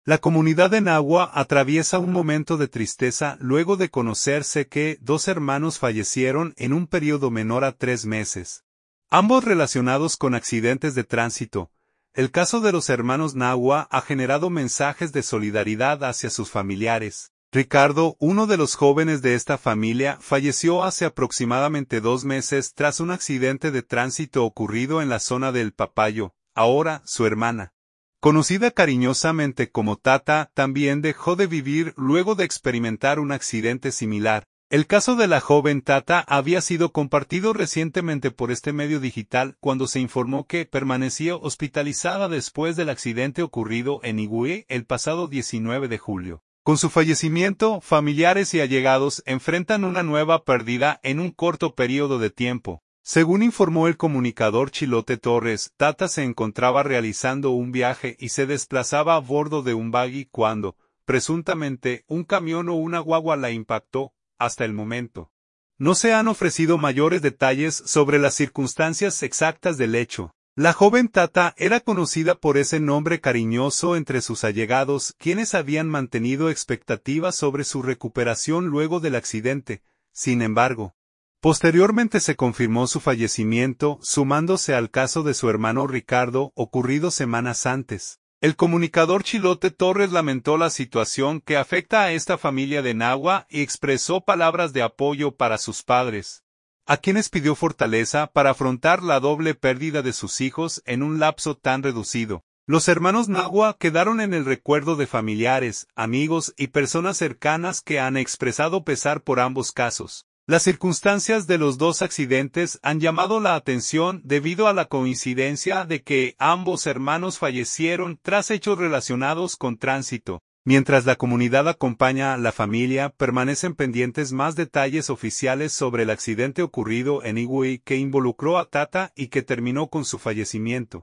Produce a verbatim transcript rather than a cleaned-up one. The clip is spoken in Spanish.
La comunidad de Nahua atraviesa un momento de tristeza luego de conocerse que dos hermanos fallecieron en un periodo menor a tres meses. Ambos relacionados con accidentes de tránsito. El caso de los hermanos Nahua ha generado mensajes de solidaridad hacia sus familiares. Ricardo, uno de los jóvenes de esta familia, falleció hace aproximadamente dos meses tras un accidente de tránsito ocurrido en la zona del Papayo. Ahora, su hermana, conocida cariñosamente como Tata, también dejó de vivir luego de experimentar un accidente similar. El caso de la joven Tata había sido compartido recientemente por este medio digital cuando se informó que permanecía hospitalizada después del accidente ocurrido en Higüey el pasado diecinueve de julio. Con su fallecimiento, familiares y allegados enfrentan una nueva pérdida en un corto periodo de tiempo. Según informó el comunicador Chilote Torres, Tata se encontraba realizando un viaje y se desplazaba a bordo de un buggy cuando, presuntamente, un camión o una guagua la impactó. Hasta el momento, no se han ofrecido mayores detalles sobre las circunstancias exactas del hecho. La joven Tata era conocida por ese nombre cariñoso entre sus allegados, quienes habían mantenido expectativas sobre su recuperación luego del accidente. Sin embargo, posteriormente se confirmó su fallecimiento, sumándose al caso de su hermano Ricardo, ocurrido semanas antes. El comunicador Chilote Torres lamentó la situación que afecta a esta familia de Nahua y expresó palabras de apoyo para sus padres, a quienes pidió fortaleza para afrontar la doble pérdida de sus hijos en un lapso tan reducido. Los hermanos Nahua quedaron en el recuerdo de familiares, amigos y personas cercanas que han expresado pesar por ambos casos. Las circunstancias de los dos accidentes han llamado la atención debido a la coincidencia de que ambos hermanos fallecieron tras hechos relacionados con tránsito. Mientras la comunidad acompaña a la familia, permanecen pendientes más detalles oficiales sobre el accidente ocurrido en Higüey que involucró a Tata y que terminó con su fallecimiento.